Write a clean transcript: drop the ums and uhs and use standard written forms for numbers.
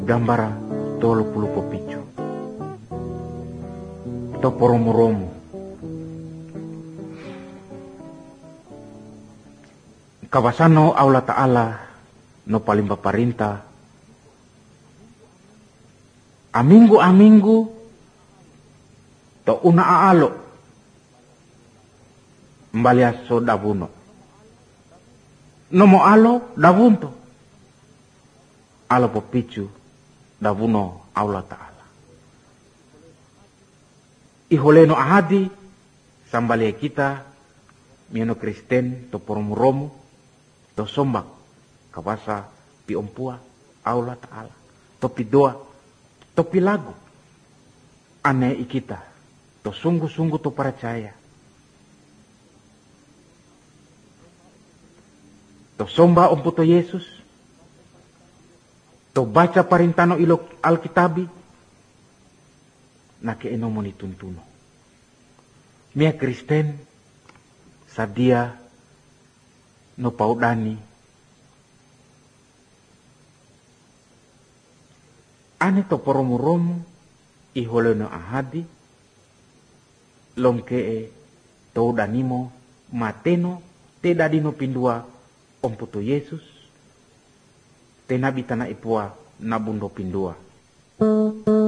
Gambara tolo pulu popicu to poromo-romo kawasano Allah Ta'ala no paling paparinta aminggu to una aalo mbaliaso davuno nomo alo davunto alo popicu davuno Allah Ta'ala iholeno ahadi sambalia kita miano Kristen to poromo-romo to sombak kabasa pi ompua Allah Ta'ala to pi doa to pi lagu ane ikita to sungguh-sungguh to percaya to somba omputo Yesus to baca parintano ilo Alkitabi na ke enomo ni tuntuno mia Kristen sadia no paudani ane to poromo-romo iholeno ahadi longkee to danimo mateno te dadino pindua omputo Yesus te nabi tanah ipua nabundo pindua